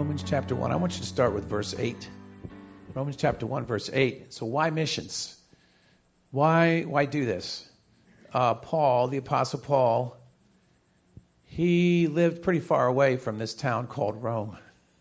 Romans chapter 1. I want you to start with verse 8. Romans chapter 1, verse 8. So why missions? Why do this? Paul, the Apostle Paul, he lived pretty far away from this town called Rome.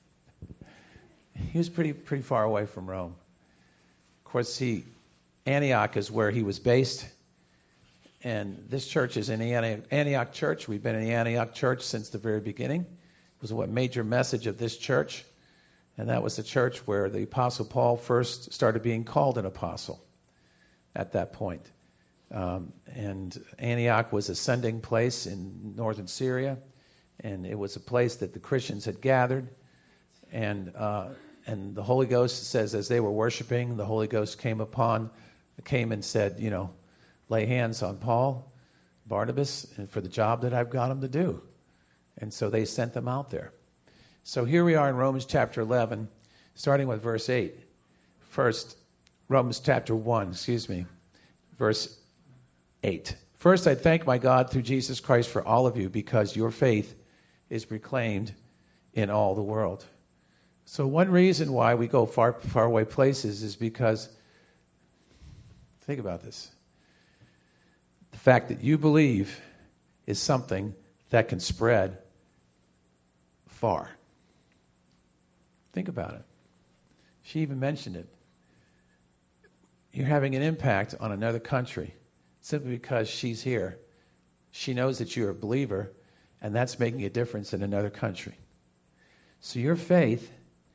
He was pretty far away from Rome. Of course, Antioch is where he was based. And this church is in the Antioch church. We've been in the Antioch church since the very beginning. It was what major message of this church. And that was the church where the Apostle Paul first started being called an apostle at that point. And Antioch was a sending place in northern Syria. And it was a place that the Christians had gathered. And the Holy Ghost says as they were worshiping, the Holy Ghost came and said, lay hands on Paul, Barnabas, and for the job that I've got them to do. And so they sent them out there. So here we are in Romans chapter 11, starting with verse 8. First, Romans chapter 1, verse 8. First, I thank my God through Jesus Christ for all of you, because your faith is proclaimed in all the world. So one reason why we go far away places is because, think about this, the fact that you believe is something that can spread far. Think about it. She even mentioned it. You're having an impact on another country simply because she's here. She knows that you're a believer, and that's making a difference in another country. So your faith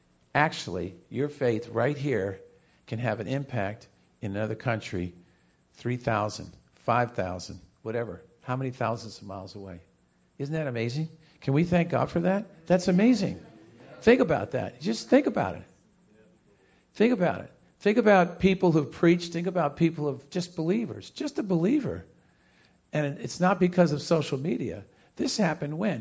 right here can have an impact in another country, 3,000, 5,000, whatever. How many thousands of miles away? Isn't that amazing? Can we thank God for that? That's amazing. Think about that. Just think about it. Think about it. Think about people who've preached. Think about people who've just believers. Just a believer. And it's not because of social media. This happened when?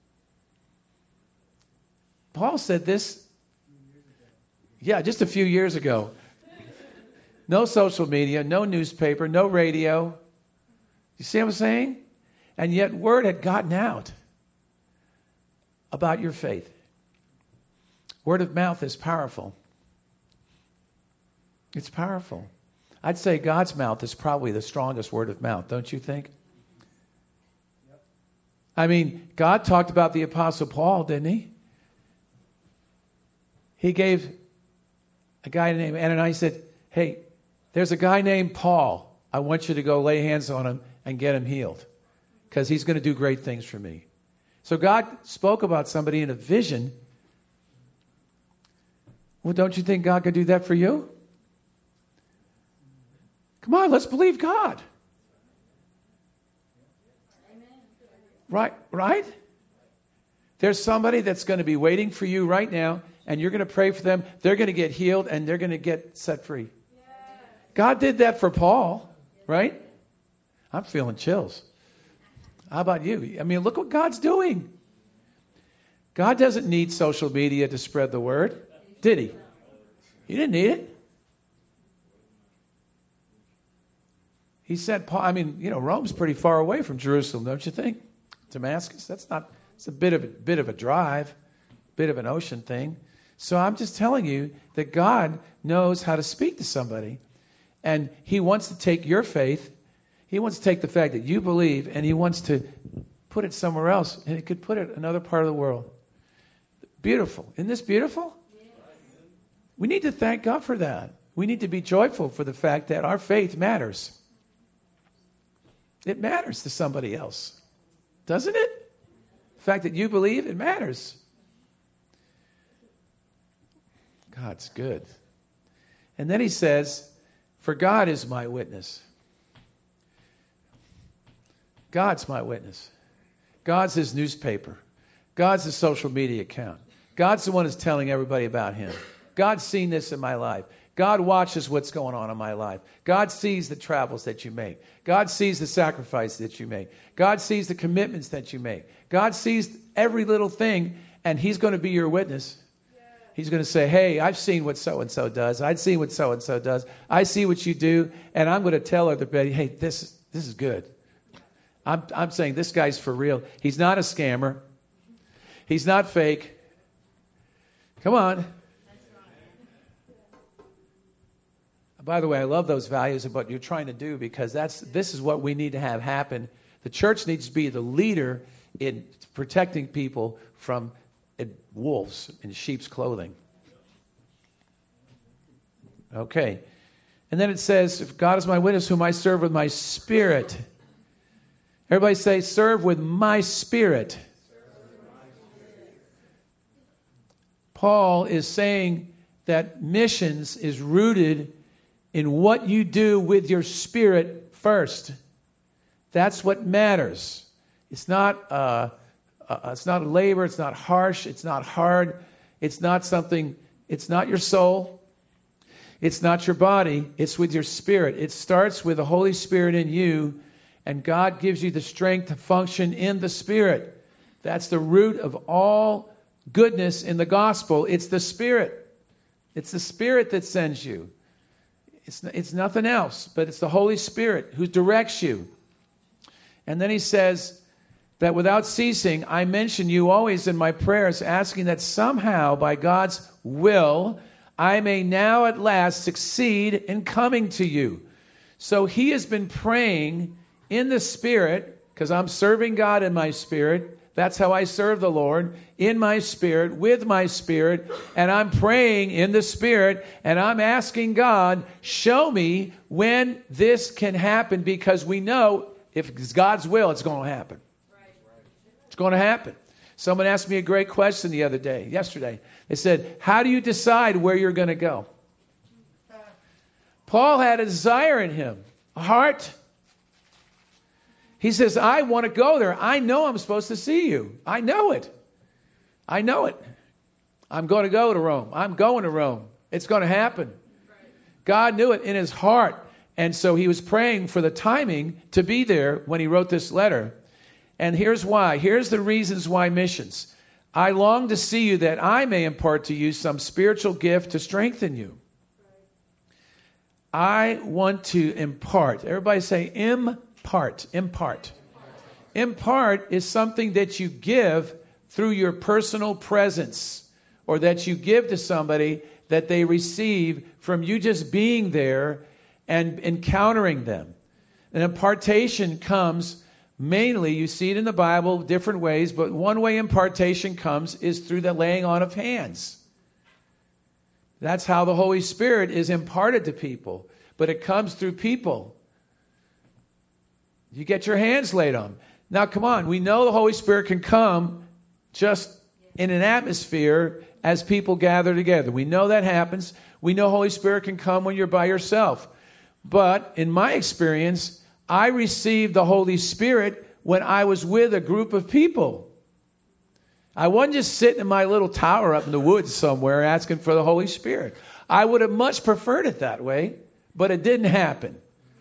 Paul said this, just a few years ago. No social media, no newspaper, no radio. You see what I'm saying? And yet word had gotten out about your faith. Word of mouth is powerful. It's powerful. I'd say God's mouth is probably the strongest word of mouth, don't you think? I mean, God talked about the Apostle Paul, didn't he? He gave a guy named Ananias, said, hey, there's a guy named Paul. I want you to go lay hands on him and get him healed, because he's going to do great things for me. So God spoke about somebody in a vision. Well, don't you think God could do that for you? Come on, let's believe God. Right? There's somebody that's going to be waiting for you right now, and you're going to pray for them. They're going to get healed, and they're going to get set free. God did that for Paul, right? I'm feeling chills. How about you? I mean, look what God's doing. God doesn't need social media to spread the word, did he? He didn't need it. He said, Paul, Rome's pretty far away from Jerusalem, don't you think? Damascus, it's a bit of a drive, bit of an ocean thing. So I'm just telling you that God knows how to speak to somebody. And he wants to take your faith, he wants to take the fact that you believe, and he wants to put it somewhere else. And he could put it in another part of the world. Beautiful. Isn't this beautiful? We need to thank God for that. We need to be joyful for the fact that our faith matters. It matters to somebody else. Doesn't it? The fact that you believe, it matters. God's good. And then he says, for God is my witness. God's my witness. God's his newspaper. God's his social media account. God's the one who's telling everybody about him. God's seen this in my life. God watches what's going on in my life. God sees the travels that you make. God sees the sacrifice that you make. God sees the commitments that you make. God sees every little thing, and he's going to be your witness. He's going to say, hey, I've seen what so-and-so does. I've seen what so-and-so does. I see what you do, and I'm going to tell everybody, hey, this is good. I'm saying this guy's for real. He's not a scammer. He's not fake. Come on. By the way, I love those values of what you're trying to do, because this is what we need to have happen. The church needs to be the leader in protecting people from wolves in sheep's clothing. Okay. And then it says, if God is my witness, whom I serve with my spirit. Everybody say, serve with my spirit. Paul is saying that missions is rooted in what you do with your spirit first. That's what matters. It's not a labor. It's not harsh. It's not hard. It's not something. It's not your soul. It's not your body. It's with your spirit. It starts with the Holy Spirit in you, and God gives you the strength to function in the Spirit. That's the root of all goodness in the gospel. It's the Spirit. It's the Spirit that sends you. It's nothing else, but it's the Holy Spirit who directs you. And then he says that without ceasing, I mention you always in my prayers, asking that somehow by God's will, I may now at last succeed in coming to you. So he has been praying in the Spirit, because I'm serving God in my spirit. That's how I serve the Lord, in my spirit, with my spirit, and I'm praying in the Spirit, and I'm asking God, show me when this can happen, because we know if it's God's will, it's going to happen. It's going to happen. Someone asked me a great question yesterday. They said, how do you decide where you're going to go? Paul had a desire in him, a heart. He says, I want to go there. I know I'm supposed to see you. I know it. I know it. I'm going to go to Rome. I'm going to Rome. It's going to happen. God knew it in his heart. And so he was praying for the timing to be there when he wrote this letter. And here's why. Here's the reasons why missions. I long to see you that I may impart to you some spiritual gift to strengthen you. I want to impart. Everybody say impart. Impart. Impart is something that you give through your personal presence, or that you give to somebody that they receive from you just being there and encountering them. An impartation comes mainly, you see it in the Bible different ways, but one way impartation comes is through the laying on of hands. That's how the Holy Spirit is imparted to people, but it comes through people. You get your hands laid on. Now, come on. We know the Holy Spirit can come just in an atmosphere as people gather together. We know that happens. We know Holy Spirit can come when you're by yourself. But in my experience, I received the Holy Spirit when I was with a group of people. I wasn't just sitting in my little tower up in the woods somewhere asking for the Holy Spirit. I would have much preferred it that way, but it didn't happen.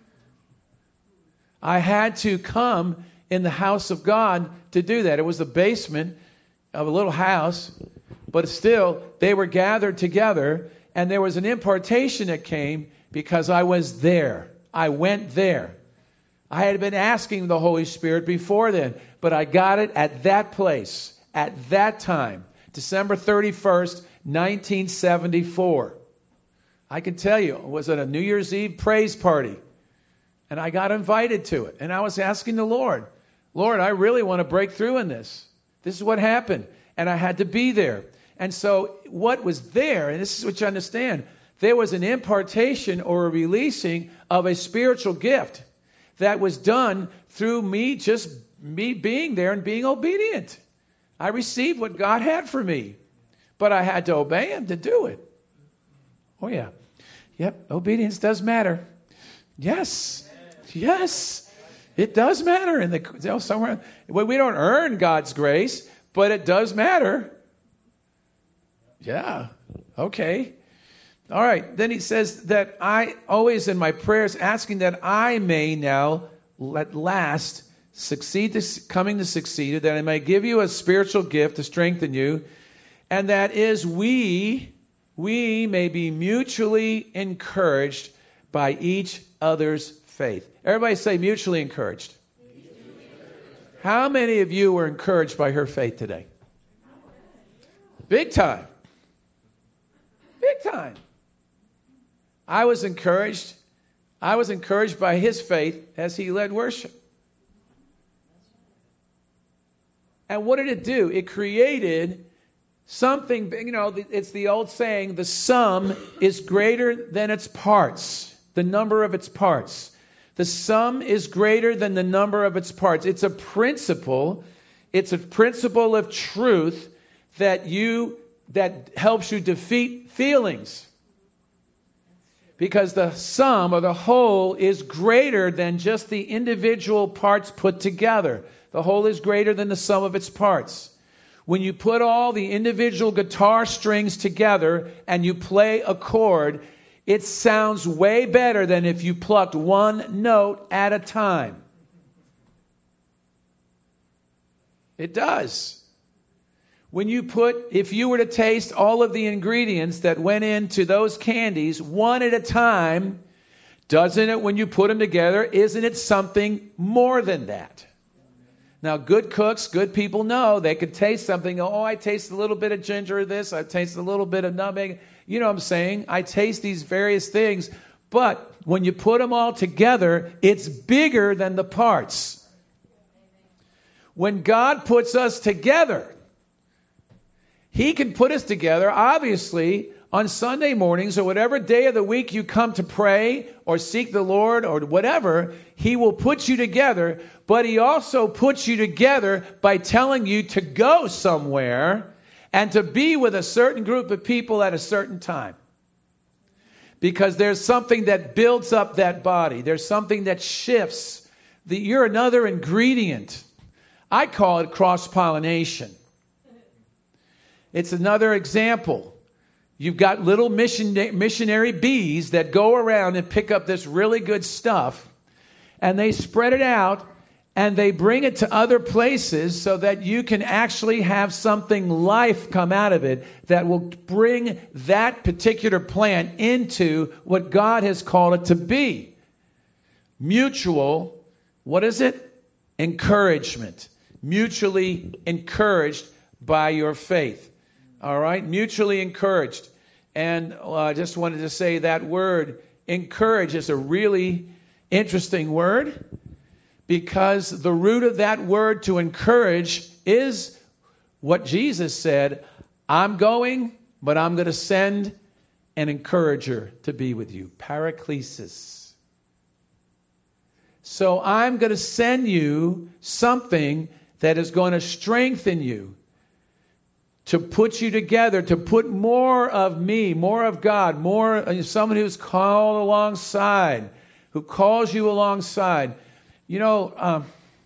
I had to come in the house of God to do that. It was the basement of a little house, but still, they were gathered together, and there was an impartation that came because I was there. I went there. I had been asking the Holy Spirit before then, but I got it at that place, at that time, December 31st, 1974. I can tell you, it was at a New Year's Eve praise party. And I got invited to it. And I was asking the Lord, I really want to break through in this. This is what happened. And I had to be there. And so what was there, and this is what you understand, there was an impartation or a releasing of a spiritual gift that was done through me being there and being obedient. I received what God had for me. But I had to obey him to do it. Oh, yeah. Yep, obedience does matter. Yes. Yes, it does matter. Somewhere we don't earn God's grace, but it does matter. Yeah. Okay. All right. Then he says that I always in my prayers asking that I may now at last succeed, coming to succeed, that I may give you a spiritual gift to strengthen you, and that is we may be mutually encouraged by each other's faith. Everybody say mutually encouraged. How many of you were encouraged by her faith today? Big time. Big time. I was encouraged by his faith as he led worship. And what did it do? It created something, it's the old saying, the sum is greater than its parts, the number of its parts. The sum is greater than the number of its parts. It's a principle of truth that helps you defeat feelings. Because the sum or the whole is greater than just the individual parts put together. The whole is greater than the sum of its parts. When you put all the individual guitar strings together and you play a chord, it sounds way better than if you plucked one note at a time. It does. If you were to taste all of the ingredients that went into those candies one at a time, doesn't it, when you put them together, isn't it something more than that? Now, good cooks, good people know they could taste something. Oh, I taste a little bit of ginger of this. I taste a little bit of nutmeg. You know what I'm saying? I taste these various things. But when you put them all together, it's bigger than the parts. When God puts us together, He can put us together, obviously, on Sunday mornings or whatever day of the week you come to pray or seek the Lord or whatever, He will put you together. But He also puts you together by telling you to go somewhere and to be with a certain group of people at a certain time. Because there's something that builds up that body. There's something that shifts. You're another ingredient. I call it cross-pollination. It's another example. You've got little missionary bees that go around and pick up this really good stuff, and they spread it out, and they bring it to other places so that you can actually have something life come out of it that will bring that particular plant into what God has called it to be. Mutual, what is it? Encouragement. Mutually encouraged by your faith. All right, mutually encouraged. And I just wanted to say that word, encourage, is a really interesting word because the root of that word to encourage is what Jesus said, I'm going, but I'm going to send an encourager to be with you, Paraklesis. So I'm going to send you something that is going to strengthen you, to put you together, to put more of me, more of God, more someone who's called alongside, who calls you alongside. You know,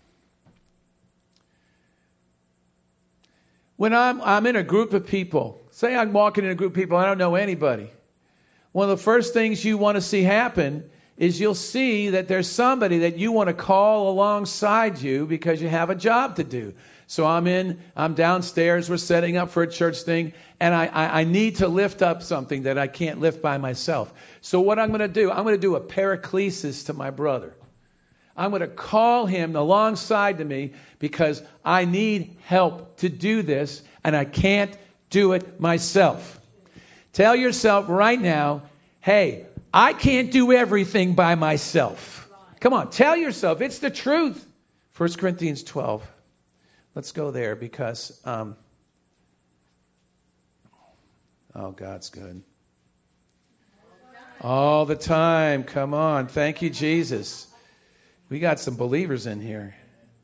when I'm in a group of people, say I'm walking in a group of people, I don't know anybody. One of the first things you want to see happen is you'll see that there's somebody that you want to call alongside you because you have a job to do. So I'm downstairs, we're setting up for a church thing, and I need to lift up something that I can't lift by myself. So what I'm going to do a Paraklesis to my brother. I'm going to call him alongside to me because I need help to do this, and I can't do it myself. Tell yourself right now, hey, I can't do everything by myself. Come on, tell yourself, it's the truth. 1 Corinthians 12. Let's go there because, God's good. All the time. Come on. Thank you, Jesus. We got some believers in here.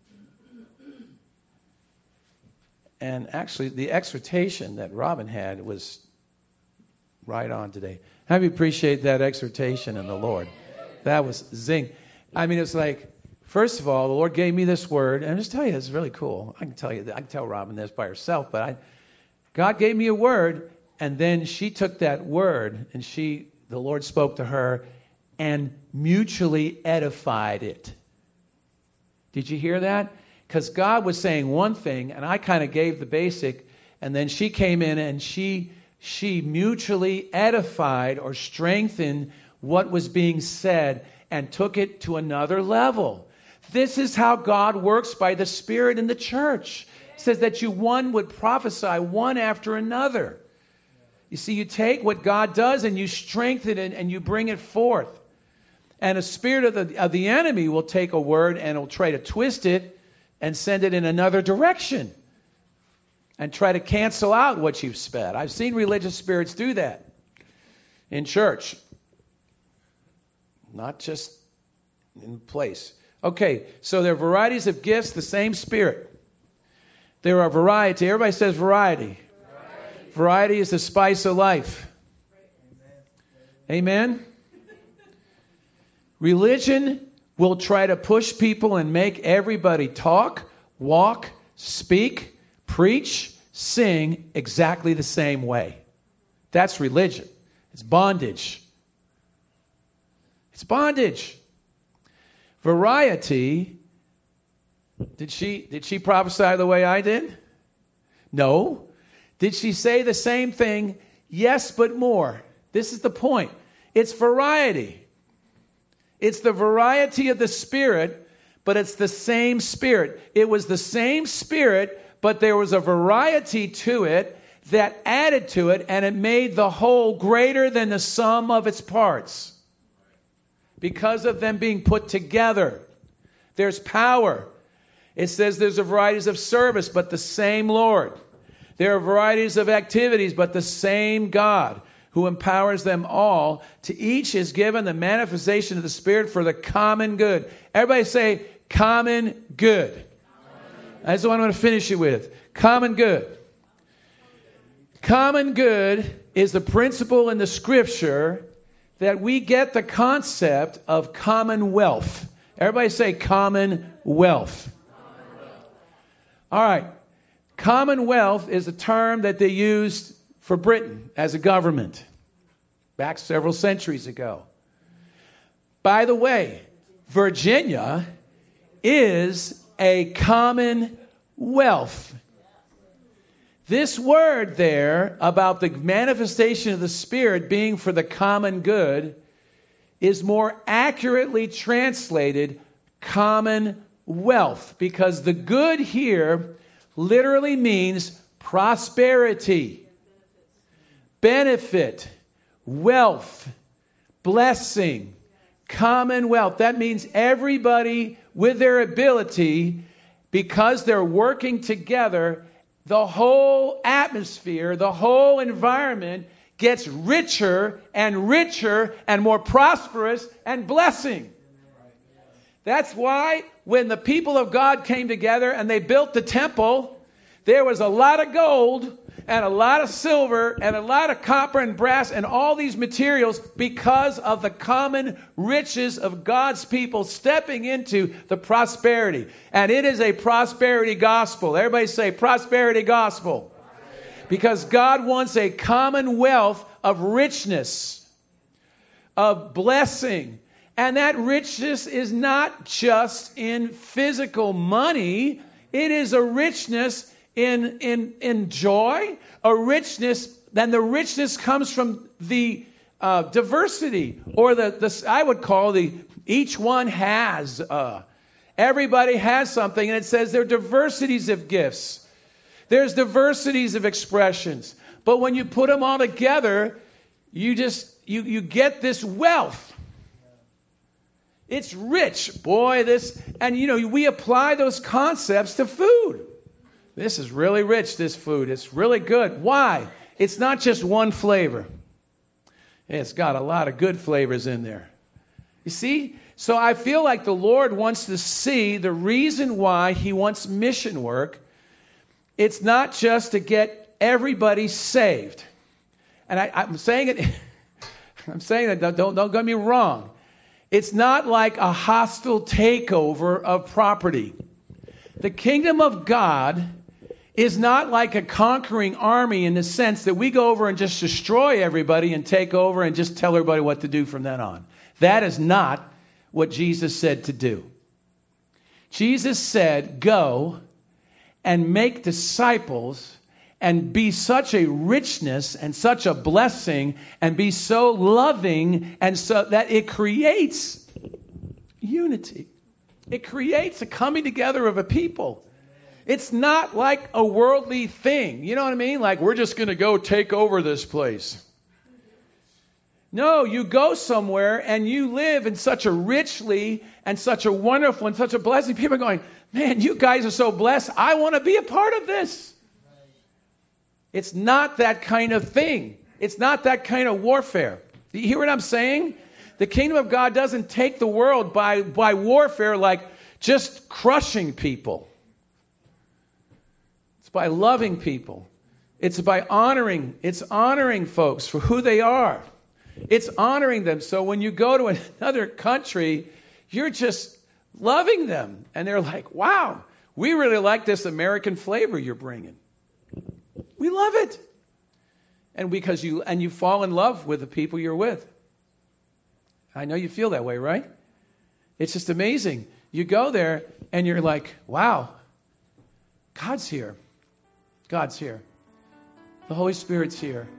And actually, the exhortation that Robin had was right on today. How do you appreciate that exhortation in the Lord? That was zing. I mean, it's like, first of all, the Lord gave me this word, and I'll just tell you, it's really cool. I can tell Robin this by herself, but God gave me a word, and then she took that word, and the Lord spoke to her and mutually edified it. Did you hear that? Because God was saying one thing, and I kind of gave the basic, and then she came in and she mutually edified or strengthened what was being said and took it to another level. This is how God works by the Spirit in the church. It says that one would prophesy one after another. You see, you take what God does and you strengthen it and you bring it forth. And a spirit of the enemy will take a word and will try to twist it and send it in another direction and try to cancel out what you've said. I've seen religious spirits do that in church, not just in place. Okay, so there are varieties of gifts, the same Spirit. There are variety. Everybody says variety. Variety is the spice of life. Amen? Religion will try to push people and make everybody talk, walk, speak, preach, sing exactly the same way. That's religion. It's bondage. It's bondage. Variety. Did she prophesy the way I did? No. Did she say the same thing? Yes, but more. This is the point. It's variety. It's the variety of the Spirit, but it's the same Spirit. It was the same Spirit, but there was a variety to it that added to it, and it made the whole greater than the sum of its parts. Because of them being put together. There's power. It says there's a varieties of service, but the same Lord. There are varieties of activities, but the same God who empowers them all. To each is given the manifestation of the Spirit for the common good. Everybody say, common good. That's what I'm going to finish it with. Common good. Common good is the principle in the Scripture that we get the concept of commonwealth. Everybody say commonwealth. All right. Commonwealth is a term that they used for Britain as a government back several centuries ago. By the way, Virginia is a commonwealth. This word there about the manifestation of the Spirit being for the common good is more accurately translated commonwealth, because the good here literally means prosperity, benefit, wealth, blessing, commonwealth. That means everybody with their ability, because they're working together, the whole atmosphere, the whole environment gets richer and more prosperous and blessing. That's why when the people of God came together and they built the temple, there was a lot of gold and a lot of silver and a lot of copper and brass and all these materials, because of the common riches of God's people stepping into the prosperity. And it is a prosperity gospel. Everybody say prosperity gospel. Because God wants a commonwealth of richness, of blessing. And that richness is not just in physical money. It is a richness in joy, a richness. Then the richness comes from the diversity, or the I would call each one has. Everybody has something, and it says there are diversities of gifts. There's diversities of expressions. But when you put them all together, you get this wealth. It's rich, boy, and we apply those concepts to food. This is really rich, this food. It's really good. Why? It's not just one flavor. It's got a lot of good flavors in there. You see? So I feel like the Lord wants to see the reason why He wants mission work. It's not just to get everybody saved. And I'm saying it, don't get me wrong. It's not like a hostile takeover of property. The kingdom of God is not like a conquering army in the sense that we go over and just destroy everybody and take over and just tell everybody what to do from then on. That is not what Jesus said to do. Jesus said, go and make disciples and be such a richness and such a blessing and be so loving, and so that it creates unity. It creates a coming together of a people. It's not like a worldly thing. You know what I mean? Like, we're just going to go take over this place. No, you go somewhere and you live in such a richly and such a wonderful and such a blessing. People are going, man, you guys are so blessed. I want to be a part of this. It's not that kind of thing. It's not that kind of warfare. Do you hear what I'm saying? The kingdom of God doesn't take the world by warfare, like just crushing people. It's by loving people. It's by honoring. It's honoring folks for who they are. It's honoring them. So when you go to another country, you're just loving them. And they're like, wow, we really like this American flavor you're bringing. We love it. And because you fall in love with the people you're with. I know you feel that way, right? It's just amazing. You go there and you're like, wow, God's here. God's here. The Holy Spirit's here.